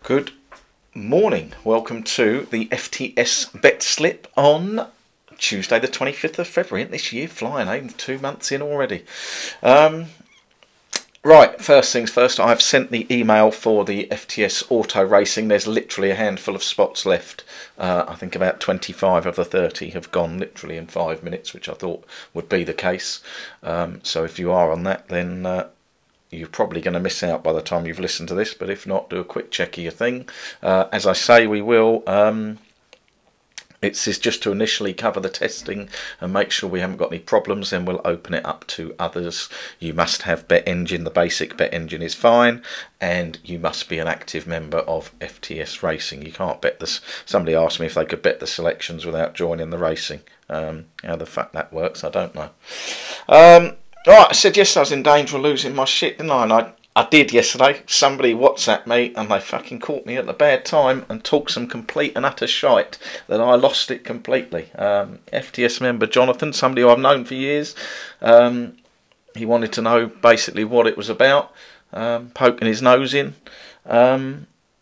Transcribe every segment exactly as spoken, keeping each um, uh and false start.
Good morning. Welcome to the F T S bet slip on Tuesday the twenty-fifth of February this year. Flying home, two months in already. Um, right, first things first, I've sent the email for the F T S auto racing. There's literally a handful of spots left. Uh, I think about twenty-five of the thirty have gone literally in five minutes, which I thought would be the case. Um, so if you are on that, then Uh, you're probably going to miss out by the time you've listened to this, but if not, do a quick check of your thing. Uh, as I say, we will. Um, it's is just to initially cover the testing and make sure we haven't got any problems, then we'll open it up to others. You must have BetEngine. The basic BetEngine is fine, and you must be an active member of F T S Racing. You can't bet this. Somebody asked me if they could bet the selections without joining the racing. Um, how the fuck that works, I don't know. Um, Right, I said yesterday I was in danger of losing my shit, didn't I? And I, I did yesterday. Somebody WhatsApped me and they fucking caught me at the bad time and talked some complete and utter shite that I lost it completely. Um, F T S member Jonathan, somebody who I've known for years, um, he wanted to know basically what it was about, um, poking his nose in. Um,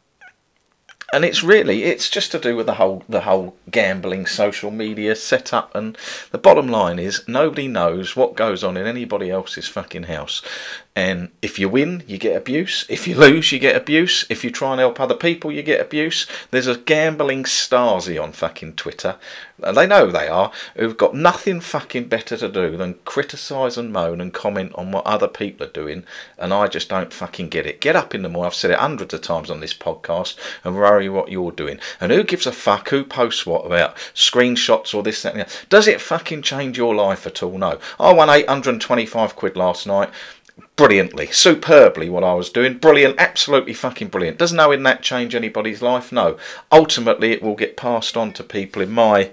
And it's really, it's just to do with the whole the whole gambling social media setup. And the bottom line is, nobody knows what goes on in anybody else's fucking house. And if you win, you get abuse. If you lose, you get abuse. If you try and help other people, you get abuse. There's a gambling Stasi on fucking Twitter, and they know they are, who've got nothing fucking better to do than criticise and moan and comment on what other people are doing. And I just don't fucking get it. Get up in the morning, I've said it hundreds of times on this podcast, and worry what you're doing. And who gives a fuck who posts what about screenshots or this, that, and the other? Does it fucking change your life at all? No. I won eight hundred and twenty-five quid last night. Brilliantly, superbly what I was doing. Brilliant, absolutely fucking brilliant. Does knowing that change anybody's life? No. Ultimately, it will get passed on to people in my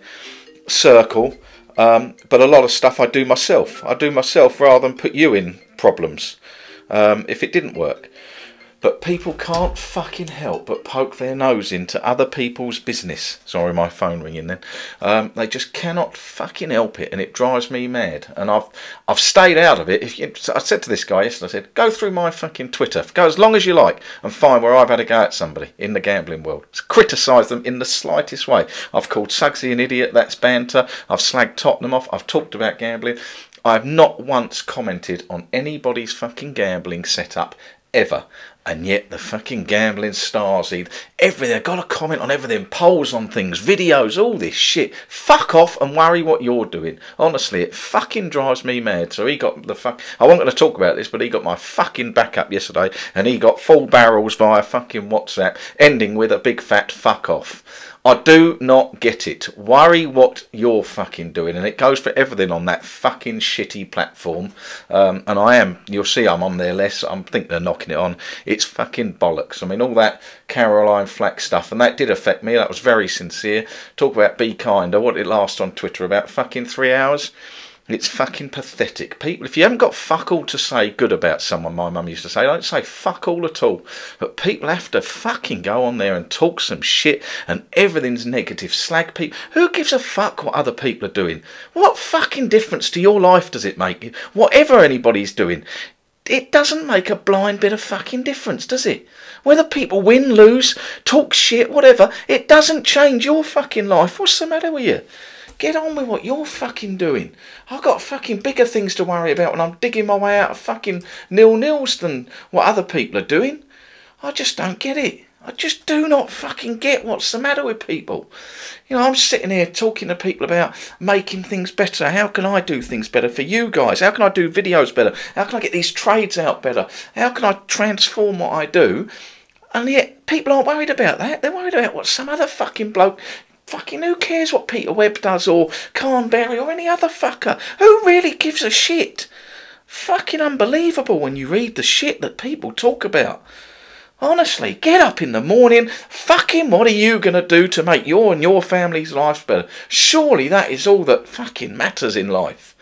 circle. Um, but a lot of stuff I do myself. I do myself rather than put you in problems um, if it didn't work. But people can't fucking help but poke their nose into other people's business. Sorry, my phone ringing then. Um, they just cannot fucking help it, and it drives me mad. And I've I've stayed out of it. If you, I said to this guy yesterday, I said, go through my fucking Twitter, go as long as you like, and find where I've had a go at somebody in the gambling world. Criticise them in the slightest way. I've called Suggsy an idiot. That's banter. I've slagged Tottenham off. I've talked about gambling. I've not once commented on anybody's fucking gambling setup ever. And yet the fucking gambling Stasi, everything, they've got to comment on everything, polls on things, videos, all this shit. Fuck off and worry what you're doing. Honestly, it fucking drives me mad. So he got the fuck, I wasn't going to talk about this, but he got my fucking backup yesterday, and he got full barrels via fucking WhatsApp, ending with a big fat fuck off. I do not get it. Worry what you're fucking doing. And it goes for everything on that fucking shitty platform. Um, and I am, you'll see I'm on there less. I think they're knocking it on. It's fucking bollocks. I mean, all that Caroline Flack stuff, and that did affect me. That was very sincere. Talk about be kinder. What did it last on Twitter? About fucking three hours? It's fucking pathetic. People, if you haven't got fuck all to say good about someone, my mum used to say, don't say fuck all at all. But people have to fucking go on there and talk some shit, and everything's negative. Slag people. Who gives a fuck what other people are doing? What fucking difference to your life does it make? Whatever anybody's doing, it doesn't make a blind bit of fucking difference, does it? Whether people win, lose, talk shit, whatever, it doesn't change your fucking life. What's the matter with you? Get on with what you're fucking doing. I've got fucking bigger things to worry about when I'm digging my way out of fucking nil-nils than what other people are doing. I just don't get it. I just do not fucking get what's the matter with people. You know, I'm sitting here talking to people about making things better. How can I do things better for you guys? How can I do videos better? How can I get these trades out better? How can I transform what I do? And yet people aren't worried about that. They're worried about what some other fucking bloke... Fucking who cares what Peter Webb does, or Carnberry, or any other fucker? Who really gives a shit? Fucking unbelievable when you read the shit that people talk about. Honestly, get up in the morning. Fucking what are you going to do to make your and your family's life better? Surely that is all that fucking matters in life.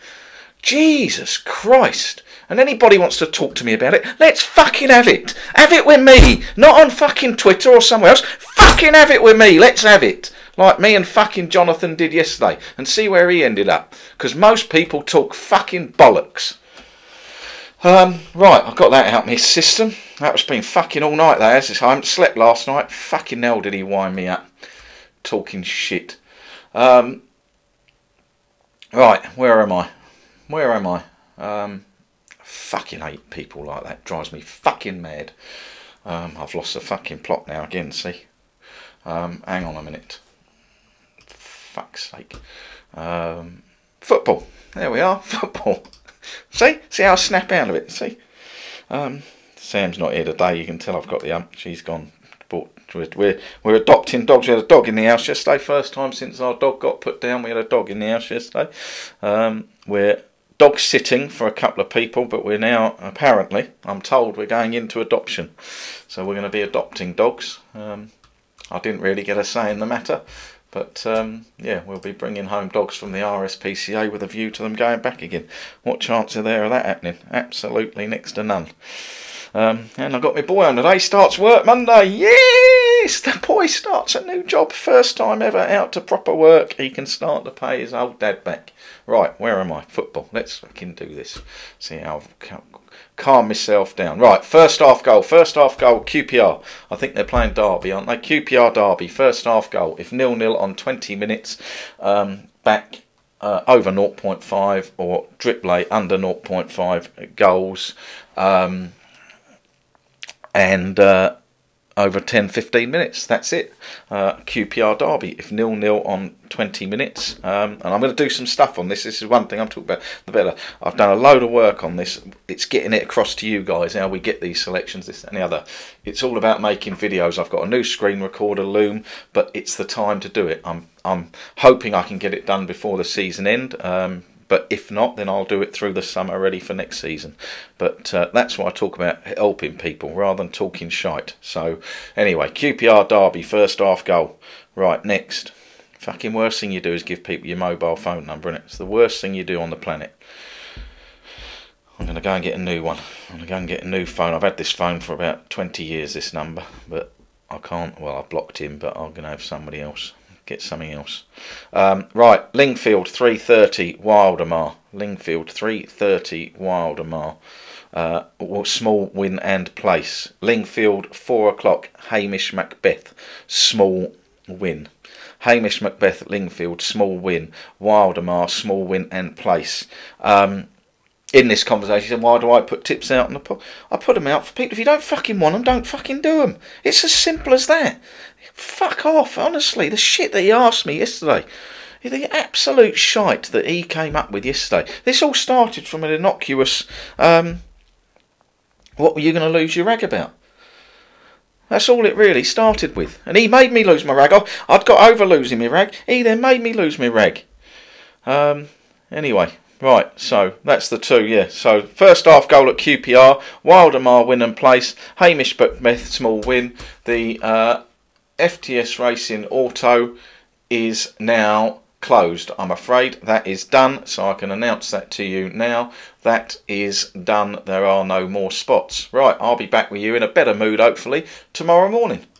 Jesus Christ. And anybody wants to talk to me about it, let's fucking have it. Have it with me. Not on fucking Twitter or somewhere else. Fucking have it with me. Let's have it. Like me and fucking Jonathan did yesterday. And see where he ended up. Because most people talk fucking bollocks. Um, right, I've got that out of my system. That was been fucking all night, that has. I haven't slept last night. Fucking hell did he wind me up. Talking shit. Um, right, where am I? Where am I? Um, fucking hate people like that. Drives me fucking mad. Um, I've lost the fucking plot now again, see? Um, hang on a minute. Fuck's sake. Um, football. There we are. Football. See? See how I snap out of it? See? Um, Sam's not here today. You can tell I've got the ump. She's gone. Bought, we're, we're, we're adopting dogs. We had a dog in the house yesterday. First time since our dog got put down, we had a dog in the house yesterday. Um, we're dog sitting for a couple of people, but we're now, apparently, I'm told we're going into adoption. So we're going to be adopting dogs. Um, I didn't really get a say in the matter. But, um, yeah, we'll be bringing home dogs from the R S P C A with a view to them going back again. What chance are there of that happening? Absolutely next to none. Um, and I've got my boy on today. Starts work Monday. Yes! The boy starts a new job. First time ever out to proper work. He can start to pay his old dad back. Right, where am I? Football. Let's fucking do this. See how I've calm myself down. Right, first half goal. First half goal, Q P R. I think they're playing Derby, aren't they? Q P R Derby. First half goal. If nil nil on twenty minutes, um, back uh, over zero point five or Dripley under zero point five goals. Um, and uh, over ten fifteen minutes. That's it. Uh, Q P R Derby. If nil nil on twenty minutes. Um, and I'm going to do some stuff on this. This is one thing I'm talking about. The better. I've done a load of work on this. It's getting it across to you guys, how we get these selections, this and the other. It's all about making videos. I've got a new screen recorder, Loom, but it's the time to do it. I'm, I'm hoping I can get it done before the season end. Um, But if not, then I'll do it through the summer, ready for next season. But uh, that's why I talk about helping people rather than talking shite. So anyway, Q P R Derby, first half goal. Right, next. Fucking worst thing you do is give people your mobile phone number, innit? It's the worst thing you do on the planet. I'm going to go and get a new one. I'm going to go and get a new phone. I've had this phone for about twenty years, this number. But I can't, well, I blocked him, but I'm going to have somebody else. Get something else. Um, right, Lingfield three thirty Wildemar. Lingfield three thirty Wildemar. Uh, small win and place. Lingfield four o'clock Hamish Macbeth. Small win. Hamish Macbeth Lingfield small win. Wildemar small win and place. Um, in this conversation, why do I put tips out on the pod? I put them out for people. If you don't fucking want them, don't fucking do them. It's as simple as that. Fuck off, honestly. The shit that he asked me yesterday. The absolute shite that he came up with yesterday. This all started from an innocuous, um, what were you going to lose your rag about? That's all it really started with. And he made me lose my rag. I'd got over losing my rag. He then made me lose my rag. Um, anyway. Right, so that's the two, yeah. So first half goal at Q P R, Wildemar win and place, Hamish Macbeth small win. The uh, F T S Racing Auto is now closed. I'm afraid that is done, so I can announce that to you now. That is done. There are no more spots. Right, I'll be back with you in a better mood, hopefully, tomorrow morning.